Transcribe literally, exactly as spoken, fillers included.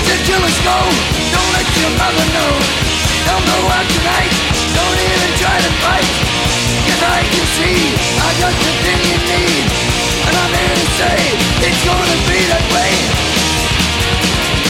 the killers go. Don't let your mother know. Don't go out tonight. Don't even try to fight. Cause I can see I got to